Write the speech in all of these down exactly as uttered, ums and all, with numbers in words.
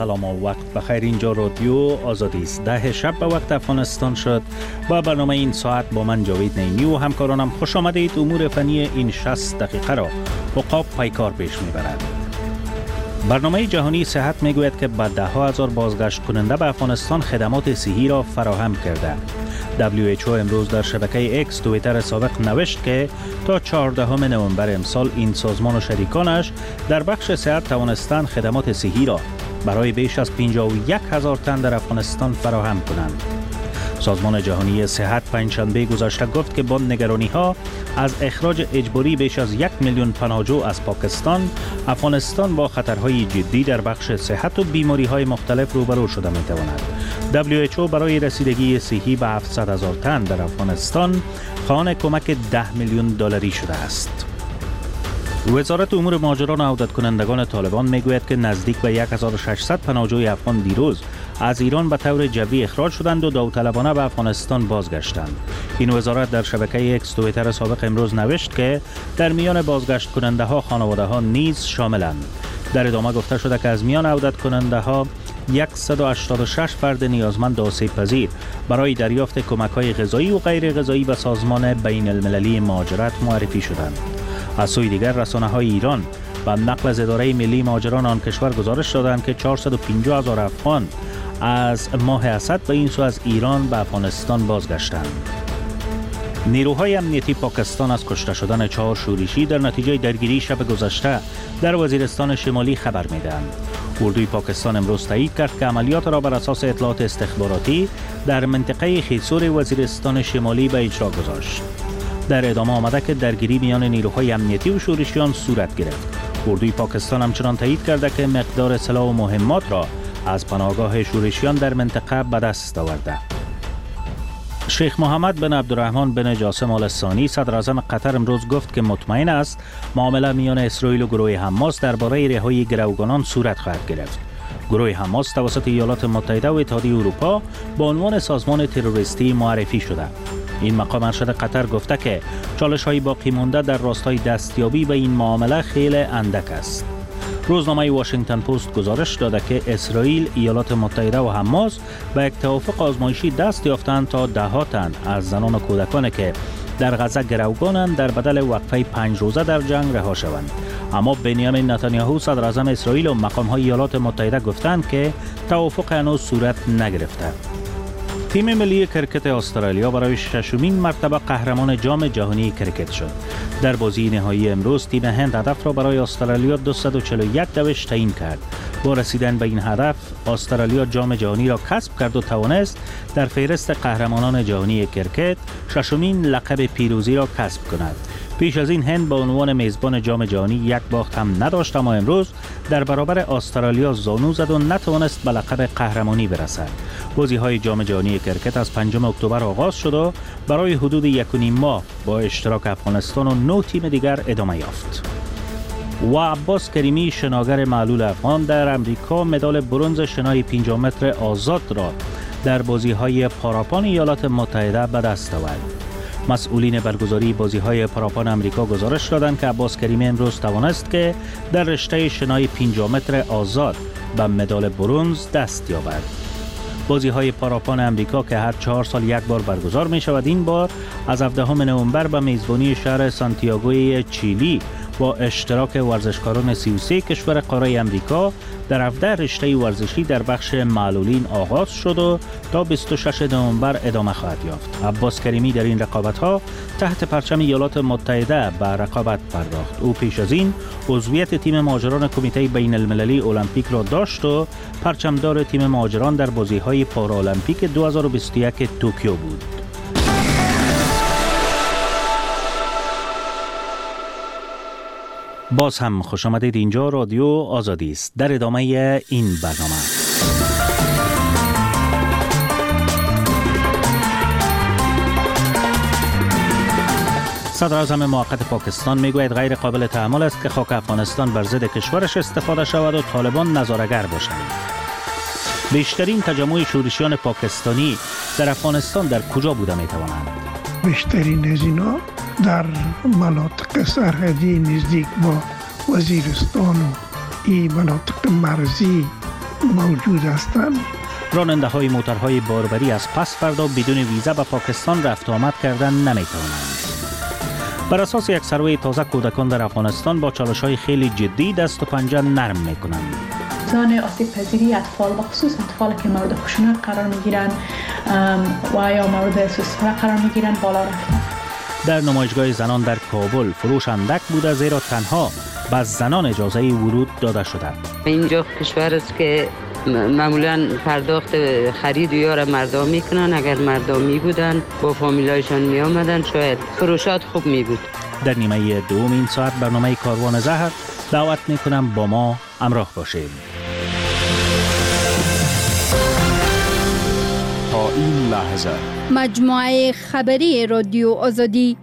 سلام و وقت بخیر. اینجا رادیو آزادی است. ده شب به وقت افغانستان شد و برنامه این ساعت با من جاوید نعیمی و همکارانم خوش آمدید. امور فنی این شصت دقیقه را عقاب پیکار پیش میبرد. برنامه جهانی صحت میگوید که به ده ها هزار بازگشت کننده به افغانستان خدمات صحی را فراهم کرده. دبلیو اچ او امروز در شبکه اکس توییتر سابق نوشت که تا چهاردهم نوامبر امسال این سازمان و شریکانش در بخش صحت توانستند خدمات صحی را برای بیش از پنجاه و یک هزار تن در افغانستان فراهم کنند. سازمان جهانی صحت پنجشنبه گذشته گفت که با نگرانی‌ها از اخراج اجباری بیش از یک میلیون پناهجو از پاکستان، افغانستان با خطرهای جدی در بخش صحت و بیماری‌های مختلف روبرو شده می‌تواند. دبلیو اچ او برای رسیدگی صحی به هفتصد هزار تن در افغانستان خواهان کمک ده میلیون دلاری شده است. وزارت امور مهاجران و عودت کنندگان طالبان میگوید که نزدیک به هزار و ششصد پناهجوی افغان دیروز از ایران به طور جوی اخراج شدند و داوطلبانه به افغانستان بازگشتند. این وزارت در شبکه اکس توییتر سابق امروز نوشت که در میان بازگشت کننده ها خانواده ها نیز شاملند. در ادامه گفته شده که از میان عودت کننده ها صد و هشتاد و شش فرد نیازمند آسیب پذیر برای دریافت کمک های غذایی و غیر غذایی به سازمان بین المللی مهاجرت معرفی شدند. از سوی دیگر رسانه های ایران و نقل از اداره ملی مهاجران آن کشور گزارش دادند که چهارصد و پنجاه هزار افغان از ماه اسد به این سو از ایران به افغانستان بازگشتند. نیروهای امنیتی پاکستان از کشته شدن چهار شورشی در نتیجه درگیری شب گذشته در وزیرستان شمالی خبر میدهند. اردوی پاکستان امروز تایید کرد که عملیات را بر اساس اطلاعات استخباراتی در منطقه خیسور وزیرستان شمالی به اجرا گذاشت. در ادامه آمده که درگیری میان نیروهای امنیتی و شورشیان صورت گرفت. اردوی پاکستان همچنان تایید کرده که مقدار سلاح و مهمات را از پناهگاه شورشیان در منطقه به دست آورده. شیخ محمد بن عبدالرحمن بن جاسم آل ثانی صدر اعظم قطر امروز گفت که مطمئن است معامله میان اسرائیل و گروه حماس درباره رهایی گروگانان صورت خواهد گرفت. گروه حماس توسط ایالات متحده و اتحادیه اروپا به عنوان سازمان تروریستی معرفی شده. این مقام ارشد قطر گفته که چالش‌های باقی مانده در راستای دستیابی به این معامله خیلی اندک است. روزنامه واشنگتن پست گزارش داده که اسرائیل، ایالات متحده و حماس به یک توافق آزمایشی دست یافتند تا ده ها تن از زنان و کودکانی که در غزه گروگانند در بدل وقفه پنج روزه در جنگ رها شوند. اما بنیامین نتانیاهو صدر اعظم اسرائیل و مقام‌های ایالات متحده گفتند که توافق هنوز صورت نگرفته. تیم ملی کرکت استرالیا برای ششمین مرتبه قهرمان جام جهانی کرکت شد. در بازی نهایی امروز تیم هند هدف را برای استرالیا دویست و چهل و یک دوش تعیین کرد. با رسیدن به این هدف استرالیا جام جهانی را کسب کرد و توانست در فهرست قهرمانان جهانی کرکت ششمین لقب پیروزی را کسب کند. پیش از این هند به عنوان میزبان جام جهانی یک باخت هم نداشت، اما امروز در برابر استرالیا زانو زد و نتوانست به لقب قهرمانی برسد. بازی‌های جام جهانی کرکت از پنجم اکتبر آغاز شد و برای حدود یک و نیم ماه با اشتراک افغانستان و نه تیم دیگر ادامه یافت. و عباس کریمی شناگر معلول افغان در امریکا مدال برنز شنای پنجاه متر آزاد را در بازی‌های پاراپان ایالات متحده به دست آورد. مسئولین برگزاری بازی‌های پاراپان امریکا گزارش دادند که عباس کریمی امروز توانست که در رشته شنای پنجاه متر آزاد به مدال برنز دست یابد. بازی‌های پاراپان امریکا که هر چهار سال یک بار برگزار می‌شود، این بار از هفدهم نوامبر به میزبانی شهر سانتیاگوی چیلی با اشتراک ورزشکاران سی و سه کشور قاره امریکا در هفده رشته ورزشی در بخش معلولین آغاز شد و تا بیست و ششم نوامبر ادامه خواهد یافت. عباس کریمی در این رقابت‌ها تحت پرچم ایالات متحده به رقابت پرداخت. او پیش از این عضویت تیم مهاجران کمیته بین المللی المپیک را داشت و پرچمدار تیم مهاجران در بازی‌های پارالمپیک دو هزار و بیست و یک توکیو بود. باز هم خوش آمدید. اینجا رادیو آزادی است. در ادامه این برنامه صدر اعظم موقت پاکستان میگوید غیر قابل تحمل است که خاک افغانستان بر ضد کشورش استفاده شود و طالبان نظاره‌گر باشند. بیشترین تجمع شورشیان پاکستانی در افغانستان در کجا بوده میتوانند؟ بیشترین از اینا در مناطق سرحدی نزدیک با وزیرستان و این مناطق مرزی موجود هستند. راننده های موترهای باربری از پس فردا بدون ویزا به پاکستان رفت و آمد کردن نمی توانند. بر اساس یک سروی تازه، کودکان در افغانستان با چالش‌های خیلی جدی دست و پنجه نرم می‌کنند. میزان آسیب پذیری اطفال و خصوص اطفال که مورد خشونت قرار می‌گیرند و یا مورد سوءاستفاده قرار می‌گیرند بالا رفته. در نمایشگاه زنان در کابل فروش اندک بوده، زیرا تنها به زنان اجازه ورود داده شده. اینجا کشور است که معمولا پرداخت خرید یا را مردم میکنن. اگر مردم می بودن با فامیلایشان می آمدن شاید فروشات خوب می بود. در نیمه دوم این ساعت برنامه کاروان زهر دعوت میکنم با ما همراه باشید. تا این لحظه مجموعه خبری رادیو آزادی.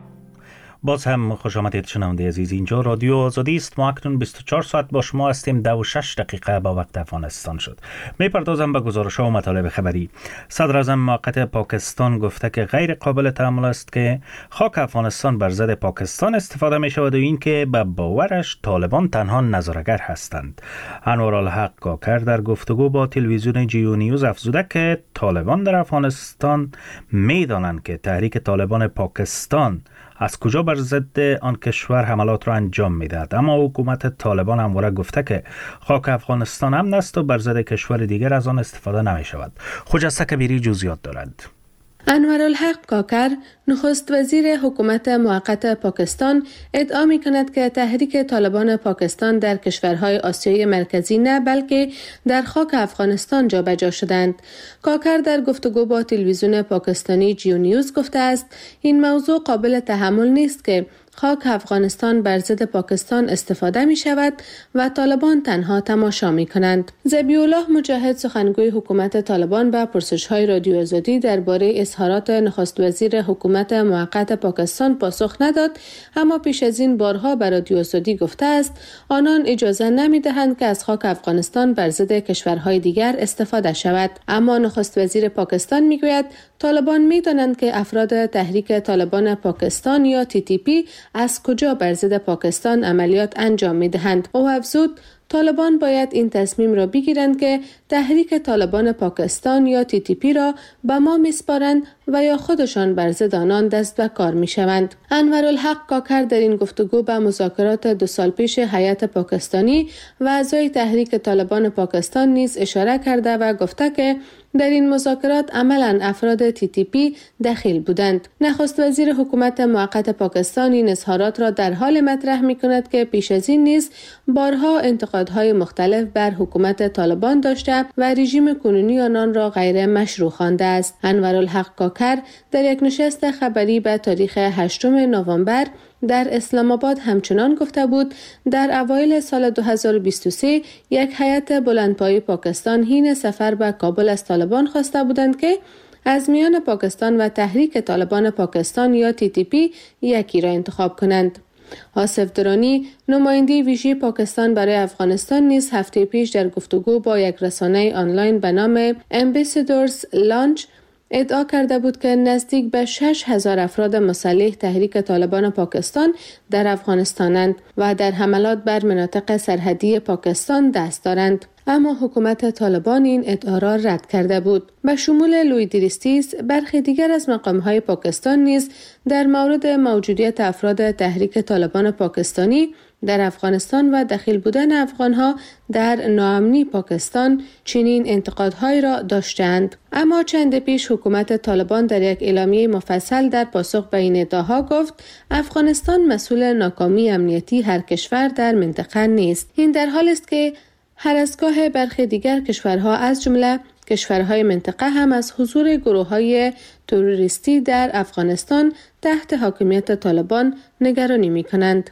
باز هم خوش آمدید شنونده عزیز، اینجا رادیو آزادی است. ما اکنون بیست و چهار ساعت با شما هستیم. دو و شش دقیقه با وقت افغانستان شد. میپردازم به گزارش‌ها و مطالب خبری. صدر اعظم موقت پاکستان گفته که غیر قابل تحمل است که خاک افغانستان بر ضد پاکستان استفاده می شود و این که به باورش طالبان تنها نظاره‌گر هستند. انوارالحق کاکر در گفتگو با تلویزیون جیو نیوز افزوده که طالبان در افغانستان میدانند که تحریک طالبان پاکستان از کجا بر ضد آن کشور حملات را انجام میدهد، اما حکومت طالبان همواره گفته که خاک افغانستان امن است و بر ضد کشور دیگر از آن استفاده نمی شود. خجسته کبیری جزئیات دارد. انوارالحق کاکر، نخست وزیر حکومت موقت پاکستان، ادعا می کند که تحریک طالبان پاکستان در کشورهای آسیای مرکزی نه بلکه در خاک افغانستان جابجا شدند. کاکر در گفتگو با تلویزیون پاکستانی جیو نیوز گفته است این موضوع قابل تحمل نیست که خاک افغانستان بر ضد پاکستان استفاده می شود و طالبان تنها تماشا می کنند. ذبیح الله مجاهد، سخنگوی حکومت طالبان، به پرسش‌های رادیو آزادی درباره اظهارات نخست وزیر حکومت موقت پاکستان پاسخ نداد، اما پیش از این بارها به رادیو آزادی گفته است آنان اجازه نمی دهند که از خاک افغانستان بر ضد کشورهای دیگر استفاده شود. اما نخست وزیر پاکستان می گوید طالبان می دانند که افراد تحریک طالبان پاکستان یا تی تی پی از کجا بر ضد پاکستان عملیات انجام می دهند. او افزود طالبان باید این تصمیم را بگیرند که تحریک طالبان پاکستان یا تی تی پی را به ما میسپارند و یا خودشان بر ضد آنان دست به کار میشوند. انوارالحق کاکر در این گفتگو به مذاکرات دو سال پیش هیئت پاکستانی و اعضای تحریک طالبان پاکستان نیز اشاره کرده و گفته که در این مذاکرات عملاً افراد تی تی پی دخیل بودند. نخست وزیر حکومت موقت پاکستان این اظهارات را در حال مطرح می کند که پیش از این نیز بارها انتقادهای مختلف بر حکومت طالبان داشته و رژیم کنونی آنان را غیر مشروع خوانده است. انوارالحق کاکر در یک نشست خبری به تاریخ هشتم نوامبر در اسلام آباد همچنان گفته بود در اوایل سال دو هزار و بیست و سه یک هیئت بلندپایه پاکستان حین سفر به کابل از طالبان خواسته بودند که از میان پاکستان و تحریک طالبان پاکستان یا تی تی پی یکی را انتخاب کنند. آصف درانی، نماینده ویژه پاکستان برای افغانستان، نیز هفته پیش در گفتگو با یک رسانه آنلاین به نام امبیسیدورز لانچ ادعا کرده بود که نزدیک به شش هزار افراد مسلح تحریک طالبان پاکستان در افغانستانند و در حملات بر مناطق سرحدی پاکستان دست دارند. اما حکومت طالبان این ادعا را رد کرده بود. به شمول لوی دریستیس، برخی دیگر از مقام‌های پاکستان نیز در مورد موجودیت افراد تحریک طالبان پاکستانی در افغانستان و دخیل بودن افغانها در ناامنی پاکستان چنین انتقادهایی را داشتند. اما چند پیش حکومت طالبان در یک اعلامیه مفصل در پاسخ به این ادعاها گفت افغانستان مسئول ناکامی امنیتی هر کشور در منطقه نیست. این در حالی است که هر از گاه برخی دیگر کشورها از جمله کشورهای منطقه هم از حضور گروه‌های تروریستی در افغانستان تحت حاکمیت طالبان نگرانی می‌کنند.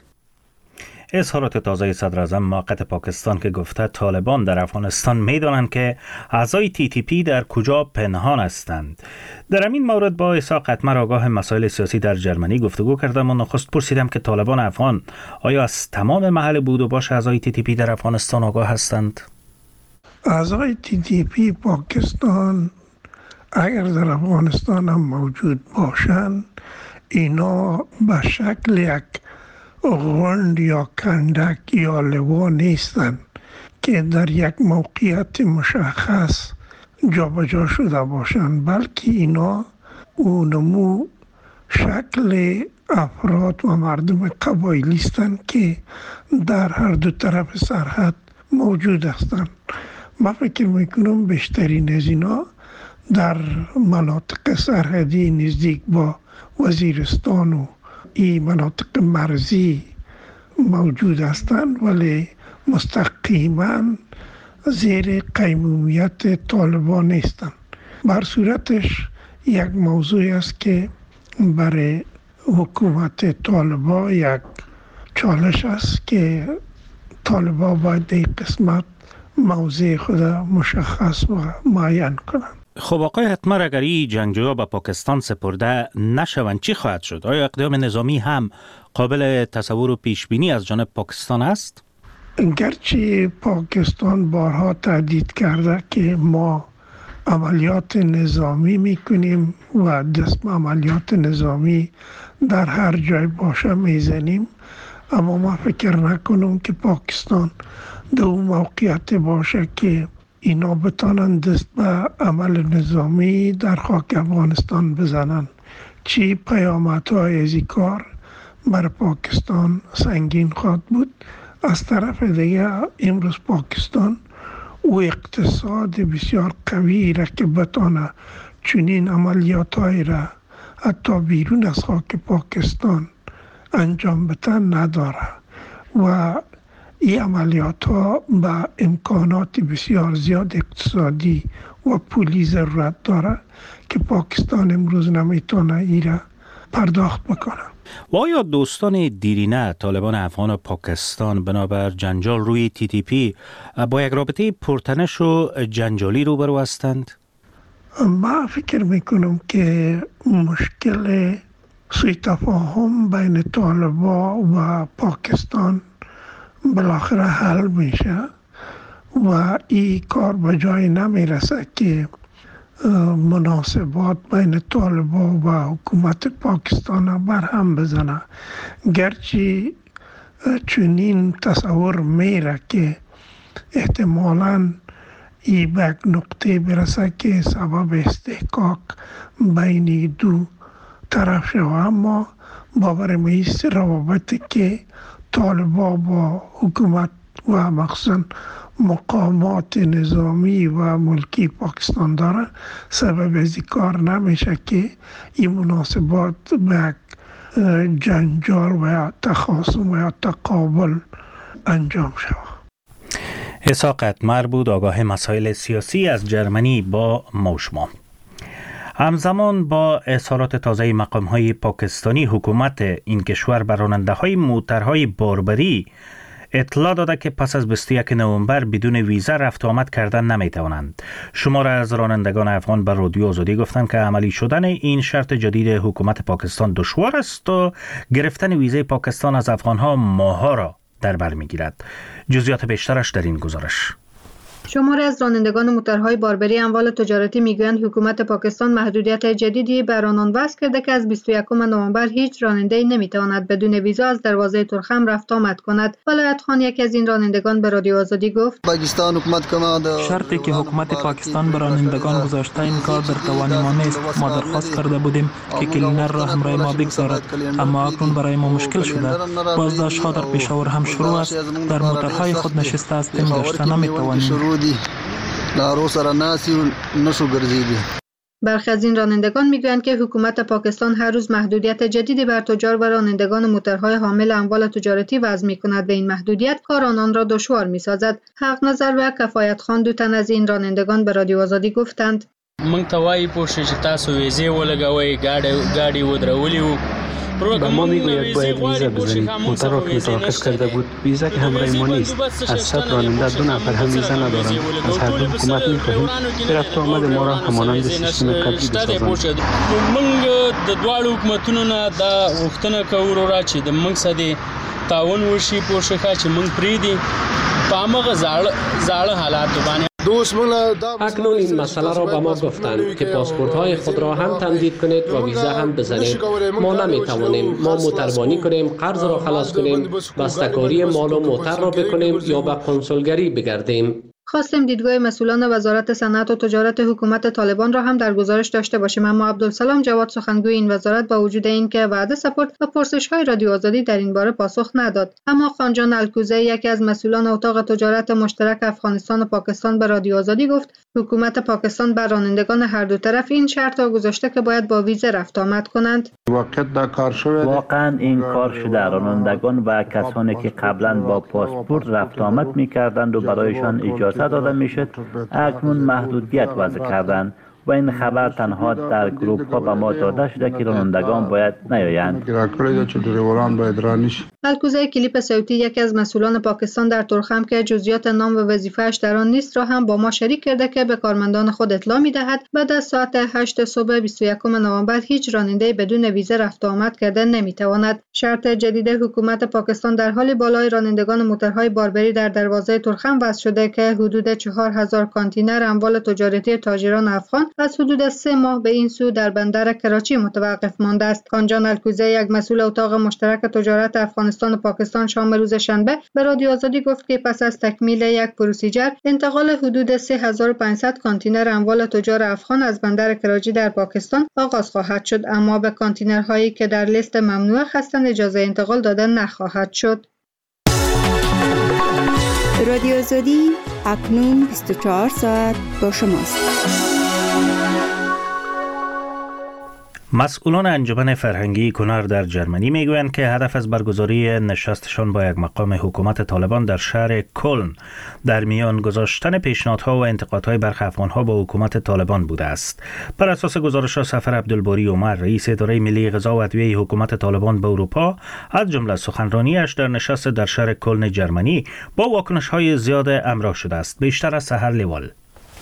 اظهارات تازه صدر اعظم موقت پاکستان که گفته طالبان در افغانستان میدانند که اعضای تی تی پی در کجا پنهان هستند. در همین مورد با اسحاق قطمر، آگاه مسائل سیاسی در جرمنی، گفتگو کردم و نخست پرسیدم که طالبان افغان آیا از تمام محل بود و باش اعضای تی تی پی در افغانستان آگاه هستند؟ اعضای تی تی پی پاکستان اگر در افغانستان هم موجود باشند، اینا به شکل یک غوند یا کندک یا لوا نیستند. که در یک موقعیت مشخص جابجا شده باشند، بلکه اینا اونمو شکل افراد و مردم قبایلی هستند که در هر دو طرف سرحد موجود هستند. من فکر میکنم بیشترین از اینا در مناطق سرحدی نزدیک با وزیرستان و این مناطق مرزی موجود هستند، ولی مستقیما زیر قیمومیت طالبان نیستند. بر صورتش یک موضوع است که برای حکومت طالبان یک چالش است که طالبان باید در قسمت موضع خود مشخص و معین کنند. خب آقای حتمر، اگر این جنگجوها به پاکستان سپرده نشوند چی خواهد شد؟ آیا اقدام نظامی هم قابل تصور و پیش بینی از جانب پاکستان است؟ گرچه پاکستان بارها تهدید کرده که ما عملیات نظامی میکنیم و دست به عملیات نظامی در هر جای باشه میزنیم، اما ما فکر نکنم که پاکستان در اون موقعیت باشه که اینا بتانند دست به عمل نظامی در خاک افغانستان بزنن. چی پیامدهای از این کار بر پاکستان سنگین خواهد بود. از طرف دیگه امروز پاکستان و اقتصاد بسیار قوی را که بتانه چنین عملیات‌های را حتی بیرون از خاک پاکستان انجام بتن نداره و این عملیات ها به امکانات بسیار زیاد اقتصادی و پولی ضرورت داره که پاکستان امروز نمیتونه ای را پرداخت بکنه. و آیا دوستان دیرینه طالبان افغان و پاکستان بنابر جنجال روی تی تی پی با یک رابطه پرتنش و جنجالی روبرو هستند؟ من فکر میکنم که مشکل سوء تفاهم بین طالبان و پاکستان بالاخره حل میشه و این کار به جای نمیرسه که مناسبات بین طالبان و حکومت پاکستان برهم بزنه. گرچه چنین تصور میره که احتمالاً این به یک نقطه برسه که سبب استحقاق بین دو طرف شوه، اما باور میست روابطی که طالبان با حکومت و مخصوصا مقامات نظامی و ملکی پاکستان داره سبب از این کار نمیشه که این مناسبات به جنجال و تخاصم و تقابل انجام شود. اسحاق حتمر بود، آگاه مسائل سیاسی از جرمنی با موشما. همزمان با اظهارات تازه مقام‌های پاکستانی، حکومت این کشور بر راننده‌های موترهای باربری اطلاع داده که پس از بیست و یکم نوامبر بدون ویزا رفت آمد کردن نمیتوانند. شمار از رانندگان افغان بر رادیو آزادی گفتند که عملی شدن این شرط جدید حکومت پاکستان دشوار است و گرفتن ویزای پاکستان از افغان‌ها ماه‌ها را در بر می‌گیرد. جزئیات بیشترش در این گزارش. شماری از رانندگان موترهای باربری اموال تجارتی میگویند حکومت پاکستان محدودیت جدیدی بر آنان وضع کرده که از بیست و یکم نوامبر هیچ راننده‌ای نمیتواند بدون ویزا از دروازه ترخم رفت آمد کند. ولایت خان یکی از این رانندگان به رادیو آزادی گفت: پاکستان حکومت شرطی که حکومت پاکستان بر رانندگان گذاشته این کار در توان ما نیست. ما درخواست کرده بودیم که کلینر را همراه ما بگذارد، اما اکنون برای ما مشکل شده. بازداشت‌ها در پشاور هم شروع است. در موترهای خود نشسته هستیم، داشته نمیتوانیم. برخی از این رانندگان میگویند که حکومت پاکستان هر روز محدودیت جدیدی بر تجار و رانندگان موترهای حامل اموال تجارتی وضع می‌کند و این محدودیت کار آنان را دشوار می‌سازد. حق نظر و کفایت خان دو تن از این رانندگان به رادیو آزادی گفتند: من توایی پوشه چې تاسو ویزه ولګوي گاډي گاډي ودرولي و به ما میگوید باید ویزا بزنید. موتر را که متوقف کرده بود ویزا که همراه ما نیست. از صد راننده دو نفر هم ویزا ندارند. از هر دو حکومت میخواهیم که رفت و آمد ما را همانند سیستم قبلی بسازند. موږ د دواړو حکومتونو نه دا غوښتنه کوو را چې د موږ سره تعاون وشي، پوښښه چې موږ پرېږدي په هماغه زاړه زاړه حالاتو باندې اکنون این مسئله را به ما گفتند که پاسپورت های خود را هم تمدید کنید و ویزا هم بزنید. ما نمی توانیم. ما موتربانی کنیم، قرض را خلاص کنیم، بسته‌کاری مال و موتر را بکنیم یا به کنسولگری بگردیم. خواستیم دیدگاه مسئولان وزارت صنعت و تجارت حکومت طالبان را هم در گزارش داشته باشیم، اما عبدالسلام جواد سخنگوی این وزارت با وجود اینکه وعده سپرد و پرسش‌های رادیو آزادی در این باره پاسخ نداد. اما خانجان الکوزی، یکی از مسئولان اتاق تجارت مشترک افغانستان و پاکستان، به رادیو آزادی گفت حکومت پاکستان بر رانندگان هر دو طرف این شرط را گذاشته که باید با ویزا رفت آمد کنند. واقعا این کار شده. رانندگان و کسانی که قبلا با پاسپورت رفت آمد می‌کردند و برایشان اجازه داده میشد، اکنون محدودیت وضع کردند و این خبر تنها در گروپ ها به ما داده شده که رانندگان باید نیایند. الکوزی کلیپ صوتی یکی از مسئولان پاکستان در ترخم که جزئیات نام و وظیفه‌اش در آن نیست را هم با ما شریک کرده که به کارمندان خود اطلاع می‌دهد بعد از ساعت هشت صبح بیست و یکم نوامبر هیچ راننده بدون ویزا رفت آمد کرده نمی‌تواند. شرط جدید حکومت پاکستان در حال بالای رانندگان موترهای باربری در دروازه ترخم وضع شده که حدود چهار هزار کانتینر اموال تجارتی تاجران افغان از حدود سه ماه به این سو در بندر کراچی متوقف مانده است. خانجان الکوزی، یک مسئول اتاق مشترک تجارت افغانستان و پاکستان، شام روز شنبه به رادیو آزادی گفت که پس از تکمیل یک پروسیجر انتقال حدود سه هزار و پانصد کانتینر اموال تجار افغان از بندر کراچی در پاکستان آغاز خواهد شد، اما به کانتینرهایی که در لیست ممنوع هستند اجازه انتقال داده نخواهد شد. رادیو آزادی اکنون بیست و چهار ساعت با شماست. مسئولان انجمن فرهنگی کنر در جرمنی میگویند که هدف از برگزاری نشستشان با یک مقام حکومت طالبان در شهر کلن در میان گذاشتن پیشنهادها و انتقادهای برخی افغانها با حکومت طالبان بوده است. بر اساس گزارش سفر عبدالباری عمر، رئیس اداره ملی غذا و ادویه حکومت طالبان به اروپا، از جمله سخنرانیش در نشست در شهر کلن جرمنی با واکنش‌های زیاد همراه شده است. بیشتر از سحر لیوال.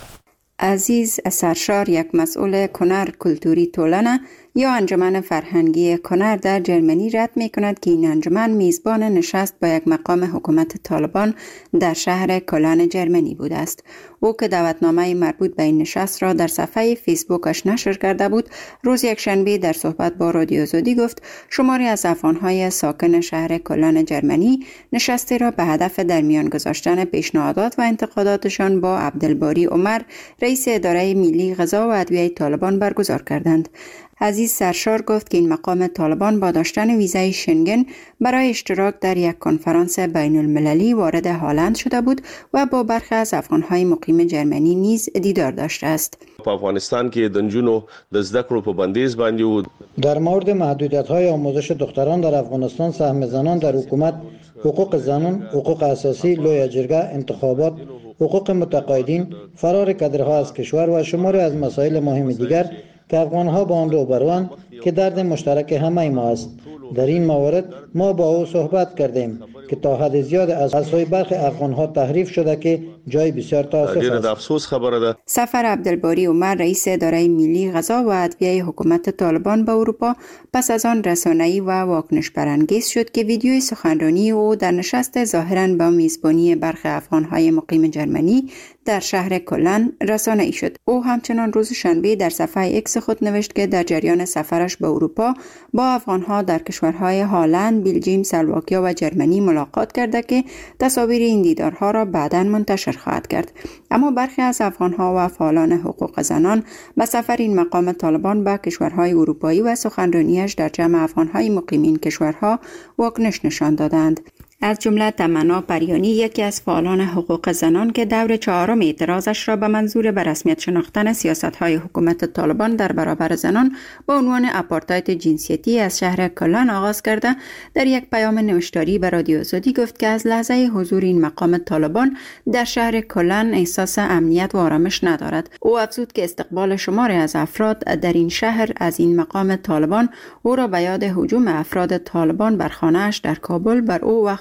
عزیز سرشار، یک مسئول کنر کلتوری تولنه یا انجمن فرهنگی کنر در جرمنی رد می کند که این انجمن میزبان نشست با یک مقام حکومت طالبان در شهر کلن جرمنی بوده است. او که دعوتنامه مربوط به این نشست را در صفحه فیسبوکش نشر کرده بود، روز یکشنبه در صحبت با رادیو آزادی گفت شماری از افغان‌های ساکن شهر کلن جرمنی نشستی را به هدف در میان گذاشتن پیشنهادات و انتقاداتشان با عبدالباری عمر، رئیس اداره ملی غذا و ادویه طالبان برگزار کردند. عزیز سرشار گفت که این مقام طالبان با داشتن ویزای شنگن برای اشتراک در یک کنفرانس بین المللی وارد هالند شده بود و با برخی از افغان‌های مقیم جرمنی نیز دیدار داشته است. په افغانستان کې د نجونو د زده کړو په بندیز باندې و. در مورد محدودیت‌های آموزش دختران در افغانستان، سهم زنان در حکومت، حقوق زنان، حقوق اساسی، لوی جرگه، انتخابات، حقوق متقاعدین، فرار کادرها از کشور و شماری از مسائل مهم دیگر که افغان‌ها با آن روبروند که درد مشترک همه ما است. در این موارد ما با او صحبت کردیم که تا حد زیاد از سوی برخی افغان‌ها تحریف شده که جای بسیار تأسف است. سفر عبدالباری عمر، رئیس اداره ملی غذا و ادویه حکومت طالبان به اروپا، پس از آن رسانه‌ای و واکنش برانگیز شد که ویدیوی سخنرانی او در نشست ظاهراً با میزبانی برخی افغان‌های مقیم جرمنی در شهر کلن رسانه‌ای شد. او همچنان روز شنبه در صفحه اکس خود نوشت که در جریان سفرش به اروپا با افغان‌ها در کشورهای هلند، بلژیم، اسلواکیا و جرمنی ملاقات کرده که تصاویر این دیدارها را بعداً منتشر خواهد کرد. اما برخی از افغان‌ها و فعالان حقوق زنان به سفر این مقام طالبان به کشورهای اروپایی و سخنرانیش در جمع افغان‌های مقیم این کشورها واکنش نشان دادند. از جمله تمنا پریانی، یکی از فعالان حقوق زنان که دور چهارم اعتراضش را به منظور به رسمیت شناختن سیاست‌های حکومت طالبان در برابر زنان با عنوان آپارتاید جنسیتی از شهر کلن آغاز کرده، در یک پیام نوشتاری به رادیو آزادی گفت که از لحظه حضور این مقام طالبان در شهر کلن احساس امنیت و آرامش ندارد. او افزود که استقبال شماری از افراد در این شهر از این مقام طالبان او را به یاد هجوم افراد طالبان بر خانه‌اش در کابل بر او و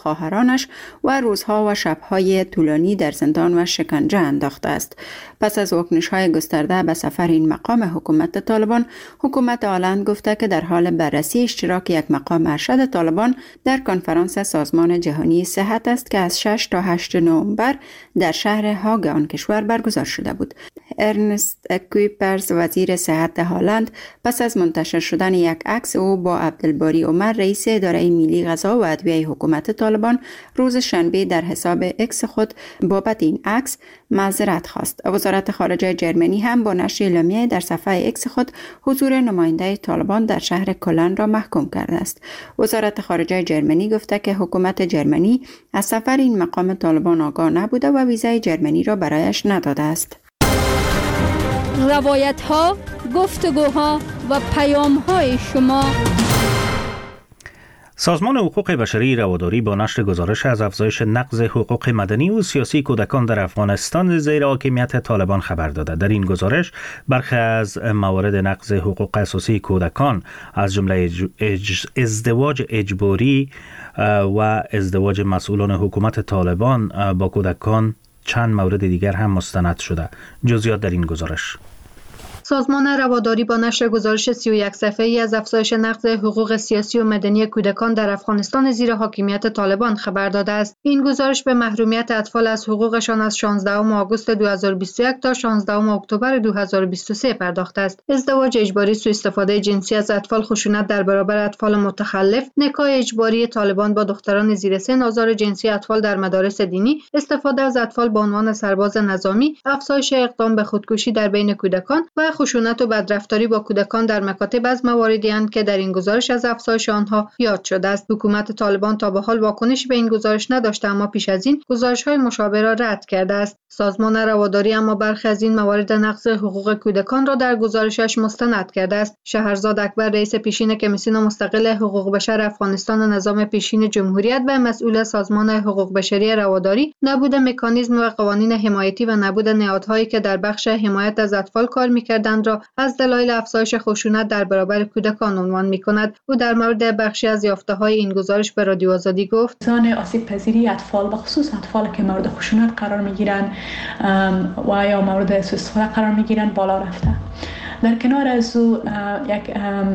خواهرانش و روزها و شبهای طولانی در زندان و شکنجه انداخته است. پس از واکنش‌های گسترده به سفر این مقام حکومت طالبان، حکومت آلند گفته که در حال بررسی اشتراک یک مقام ارشد طالبان در کنفرانس سازمان جهانی صحت است که از شش تا هشت نوامبر در شهر هاگ آن کشور برگزار شده بود. ارنست کویپرز وزیر صحت هلند پس از منتشر شدن یک عکس او با عبدالباری عمر رئیس اداره ملی غذا و ادویه حکومت طالبان روز شنبه در حساب اکس خود بابت این عکس معذرت خواست. وزارت خارجه جرمنی هم با نشر اعلامیه در صفحه اکس خود حضور نماینده طالبان در شهر کلن را محکوم کرده است. وزارت خارجه جرمنی گفته که حکومت جرمنی از سفر این مقام طالبان آگاه نبوده و ویزای جرمنی را برایش نداده است. روایت ها، گفتگوها و پیام های شما. سازمان حقوق بشری رواداری با نشر گزارش از افزایش نقض حقوق مدنی و سیاسی کودکان در افغانستان زیر حاکمیت طالبان خبر داده. در این گزارش برخی از موارد نقض حقوق اساسی کودکان از جمله ازدواج اجباری و ازدواج مسئولان حکومت طالبان با کودکان چند مورد دیگر هم مستند شده. جزئیات در این گزارش. سازمان رواداری با نشر گزارش سی و یک صفحه‌ای از افزایش نقض حقوق سیاسی و مدنی کودکان در افغانستان زیر حاکمیت طالبان خبر داده است. این گزارش به محرومیت اطفال از حقوقشان از شانزدهم آگوست دو هزار و بیست و یک تا شانزدهم اکتبر دو هزار و بیست و سه پرداخته است. ازدواج اجباری، سوء استفاده جنسی از اطفال، خشونت در برابر اطفال متخلف، نکاح اجباری طالبان با دختران زیر سن، آزار جنسی اطفال در مدارس دینی، استفاده از اطفال به عنوان سرباز نظامی، افزایش اقدام به خودکشی در بین کودکان و خشونت و بدرفتاری با کودکان در مکاتب از مواردی اند که در این گزارش از افزایش آنها یاد شده است. حکومت طالبان تا به حال واکنش به این گزارش نداشته، اما پیش از این گزارش‌های مشابه را رد کرده است. سازمان رواداری اما برخی از این موارد نقض حقوق کودکان را در گزارشش مستند کرده است. شهرزاد اکبر، رئیس پیشین کمیسیون مستقل حقوق بشر افغانستان و نظام پیشین جمهوریت و مسئول سازمان حقوق بشری رواداری، نبود مکانیزم و قوانین حمایتی و نبود نهادهایی که در بخش حمایت از اطفال کار می‌کردند را از دلایل افزایش خشونت در برابر کودکان عنوان می‌کند. او در مورد بخشی از یافته‌های این گزارش به رادیو آزادی گفت: زان آسیب پذیری اطفال و خصوص اطفال که مورد خشونت قرار می‌گیرند و یا مورد سوء استفاده قرار می‌گیرند بالا رفته. در کنار از او یک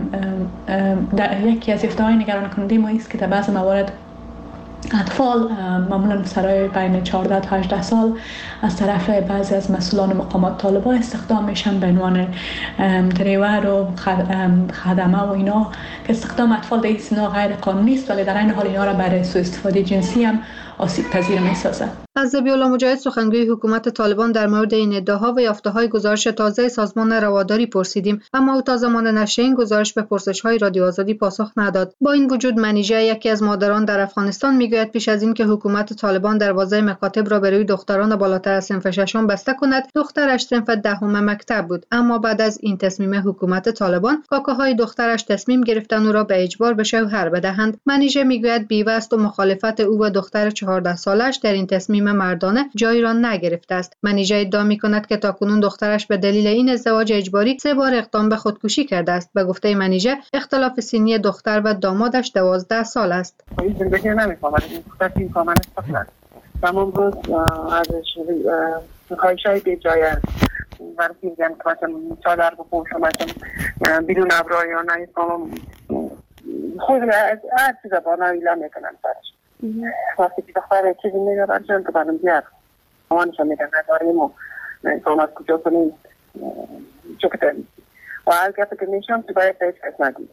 یکی از یافته‌های نگران کننده ما است که در بعض موارد اطفال معمولا سرای بین چهارده تا هجده سال از طرف بعضی از مسئولان مقامات طالبان استخدام میشن به عنوان دریور و خدمه و اینا که استخدام اطفال در این غیر قانونی است، ولی در این حال اینا را برای سوء استفاده جنسی هم آسیب پذیر می‌سازد. از ذبیح‌الله مجاهد، سخنگوی حکومت طالبان، در مورد این ادعاها و یافته‌های گزارش تازه سازمان رواداری پرسیدیم، اما او تا زمان نشر این گزارش به پرسش‌های رادیو آزادی پاسخ نداد. با این وجود منیژه، یکی از مادران در افغانستان، میگوید پیش از این که حکومت طالبان دروازه مکاتب را برای دختران بالاتر از صنف ششم بسته کند، دخترش صنف دهم مکتب بود، اما بعد از این تصمیم حکومت طالبان، کاکاهای دخترش تصمیم گرفتند او را به اجبار به شوهر بدهند. منیژه میگوید بیوه است و مخالفت او و دختر چهارده سالش در این تصمیم مردانه جایی را نگرفته است. منیژه ادعا می‌کند که تاکنون دخترش به دلیل این ازدواج اجباری سه بار اقدام به خودکشی کرده است. به گفته منیژه، اختلاف سنی دختر و دامادش دوازده سال است. این زندگی نمی‌فهمد، این دختر این کاملا استقلال. تمام روز ازش خواهشای بی جای است. وقتی میگن که مثلا چادر بپوشم، مثلا بدون ابرویانه اسلام خود هر چیز با نویلا میکنن برش. وقتی که دختر چیزی میگه برشن که برم بیار آمانش هم میگن نداریم و انسان از کجا کنیم چکتر و هر گفت که میشم که باید هیچ کس نگیم.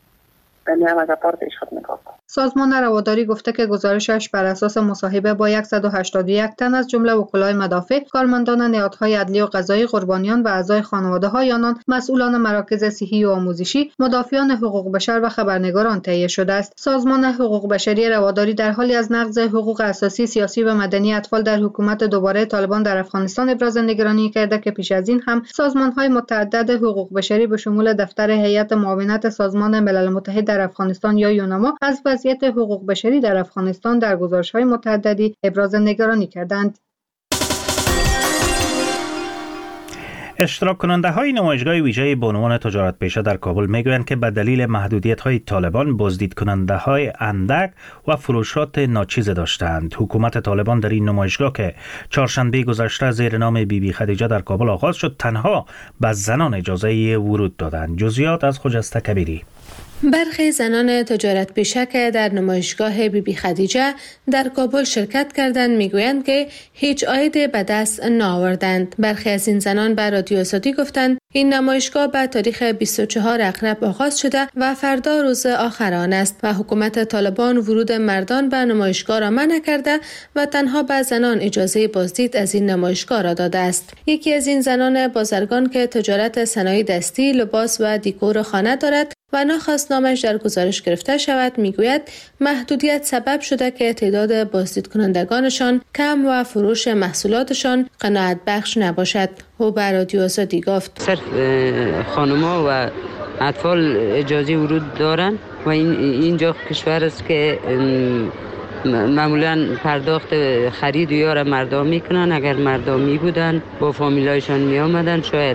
سازمان رواداری گفته که گزارشش بر اساس مصاحبه با صد و هشتاد و یک تن از جمله وکلای مدافع، کارمندان نهادهای عدلی و قضایی، قربانیان و اعضای خانواده‌های آنان، مسئولان مراکز صحی و آموزشی، مدافعان حقوق بشر و خبرنگاران تهیه شده است. سازمان حقوق بشری رواداری در حالی از نقض حقوق اساسی، سیاسی و مدنی اطفال در حکومت دوباره طالبان در افغانستان ابراز نگرانی کرده که پیش از این هم سازمان‌های متعدد حقوق بشری به شمول دفتر هیئت معاونت سازمان ملل متحد در افغانستان یا یوناما از وضعیت حقوق بشری در افغانستان در گزارش‌های متعددی ابراز نگرانی کردند. اشتراک کننده های نمایشگاه ویژه بانوان تجارت پیشه در کابل میگویند که به دلیل محدودیت های طالبان بازدید کننده های اندک و فروشات ناچیز داشتند. حکومت طالبان در این نمایشگاه که چهارشنبه گذشته زیر نام بی بی خدیجه در کابل آغاز شد تنها به زنان اجازه ورود دادند. جزئیات از خجسته کبیری. برخی زنان تجارت پیشه که در نمایشگاه بی بی خدیجه در کابل شرکت کردند میگویند که هیچ عایدی به دست نآوردند. برخی از این زنان به رادیو آزادی گفتند این نمایشگاه به تاریخ بیست و چهار اکتبر آغاز شده و فردا روز آخر آن است و حکومت طالبان ورود مردان به نمایشگاه را منع کرده و تنها به زنان اجازه بازدید از این نمایشگاه را داده است. یکی از این زنان بازرگان که تجارت صنایع دستی، لباس و دیکور خانه دارد و نخواست نامش در گزارش گرفته شود میگوید محدودیت سبب شده که تعداد بازدید کنندگانشان کم و فروش محصولاتشان قناعت بخش نباشد. او به رادیو آزادی گفت صرف خانم‌ها و اطفال اجازه ورود دارند و این اینجا کشور است که معمولا پرداخت خرید یا را مردم میکنن. اگر مردم می بودن با فامیلایشان می آمدن شاید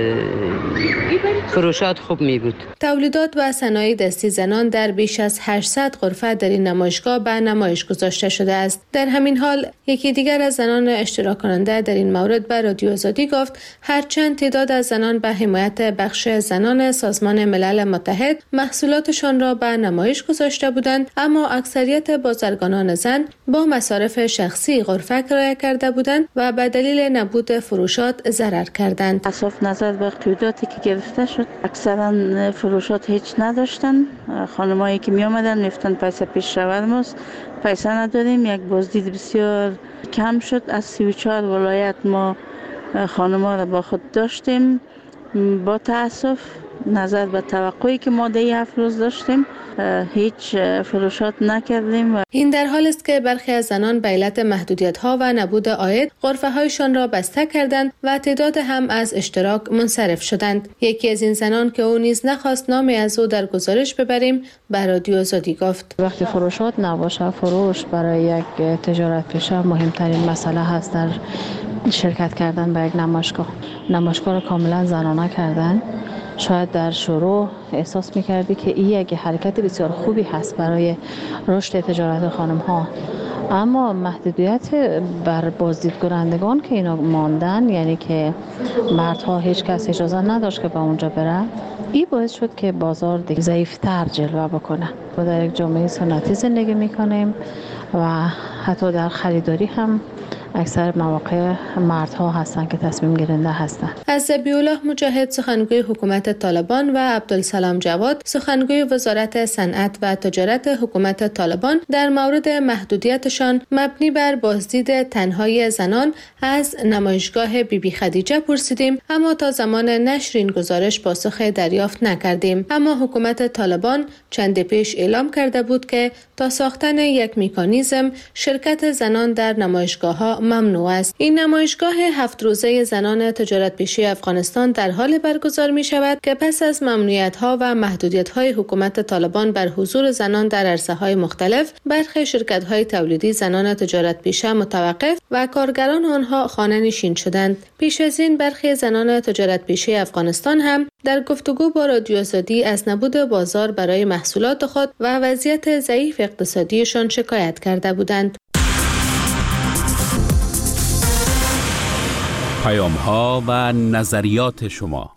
فروشات خوب می بود. تولیدات و صنایع دستی زنان در بیش از هشتصد غرفه در این نمایشگاه به نمایش گذاشته شده است. در همین حال یکی دیگر از زنان اشتراک کننده در این مورد به رادیو آزادی گفت هرچند تعداد از زنان به حمایت بخش زنان سازمان ملل متحد محصولاتشان را به نمایش گذاشته بودند اما اکثریت بازرگانان زن با مصارف شخصی غرفه کرایه کرده بودند و به دلیل نبود فروشات ضرر کردند. صرف نظر به قیوداتی که گرفته شد اکثرا فروشات هیچ نداشتن. خانمایی که می آمدن میفتن پیسه پیش روموز پیسه نداریم. یک بازدید بسیار کم شد. از سی و چهار ولایت ما خانما را با خود داشتیم. با تاسف نظر به توقعی که ما ده هفت روز داشتیم هیچ فروشات نکردیم. این در حال است که برخی از زنان به علت محدودیت ها و نبود عاید غرفه هایشان را بسته کردند و تعداد هم از اشتراک منصرف شدند. یکی از این زنان که او نیز نخواست نامی از او در گزارش ببریم به رادیو آزادی گفت وقتی فروشات نباشه فروش برای یک تجارت پیشه مهمترین مسئله هست در شرکت کردن به یک نمایشگاه. نمایشگاه را کاملا زنانه کردن. شاید در شروع احساس می‌کردی که این یک حرکت بسیار خوبی هست برای رشد تجارت خانم ها اما محدودیت بر بازدید کنندگان که اینا ماندن یعنی که مردها هیچ کس اجازه نداشت که به اونجا بره این باعث شد که بازار دیگه ضعیف‌تر جلوه بکنه. ما در یک جامعه سنتی زندگی می‌کنیم و حتی در خریداری هم اکثر مواقع مردها هستند که تصمیم گیرنده هستند. از ذبیح‌الله مجاهد سخنگوی حکومت طالبان و عبدالسلام جواد سخنگوی وزارت صنعت و تجارت حکومت طالبان در مورد محدودیتشان مبنی بر بازدید تنهایی زنان از نمایشگاه بی بی خدیجه پرسیدیم اما تا زمان نشر این گزارش پاسخ دریافت نکردیم. اما حکومت طالبان چند پیش اعلام کرده بود که تا ساختن یک مکانیزم شرکت زنان در نمایشگاه‌ها ممنوع است. این نمایشگاه هفت روزه زنان تجارت پیشه افغانستان در حال برگزار می شود که پس از ممنوعیت‌ها و محدودیت‌های حکومت طالبان بر حضور زنان در عرصه‌های مختلف برخی شرکت‌های تولیدی زنان تجارت پیشه متوقف و کارگران آنها خانه نشین شدند. پیش از این برخی زنان تجارت پیشه افغانستان هم در گفتگو با رادیو آزادی از نبود بازار برای محصولات خود و وضعیت ضعیف اقتصادیشان شکایت کرده بودند. پیام ها و نظریات شما.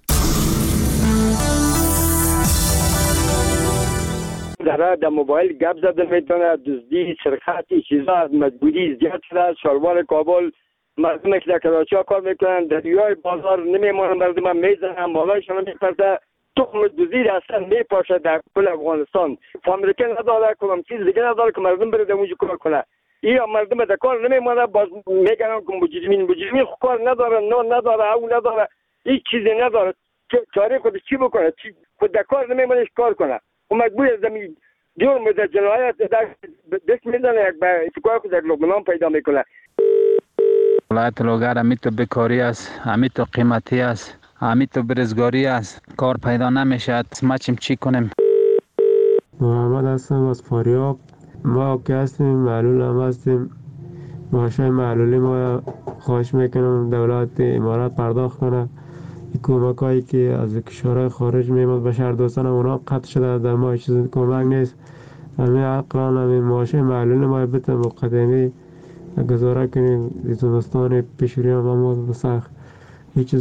در در موبایل گپ زده میتونه دزدی سرقت چیزا از مجبوری زیاد شده. شلوار کابل مردم که در کراچی ها کار میکنن در یای بازار نمیمونن مردم میزنن مالایشان میپرده تخم دزدی اصلا میپاشه در کل افغانستان. فامیلکه نداره کلم چیز دیگه نداره که مردم بره در اونجا کار کنه. این مردم در کار نمیمونه باز میگن که مجرمین مجرمین کار نداره نه نداره او نداره هیچ چیزی نداره چاره خود چی بکنه خود در کار نمیمونه کار کنه و مجبور زمین دیور مده جنایت دست میزنه یک به سکوی خود در لبنان پیدا میکنه. ولایت لوگر همی تو بکاری است همی تو قیمتی است همی تو برزگاری است کار پیدا نمیشه ما چیم چی کنیم. محمد هستم از فاریاب. ما که هستیم معلول هم هستیم ماشای معلولی ما خواهش میکنم دولت امارات پرداخت کنه کمک هایی که از کشورهای خارج میمد به شهر دوستان اونا قطع شده در ما چیز کمک نیست. همین اقران همین ماشه معلول ما بتن مقدمی گزاره کنیم زمستان پیشوری هم ما سخت هیچ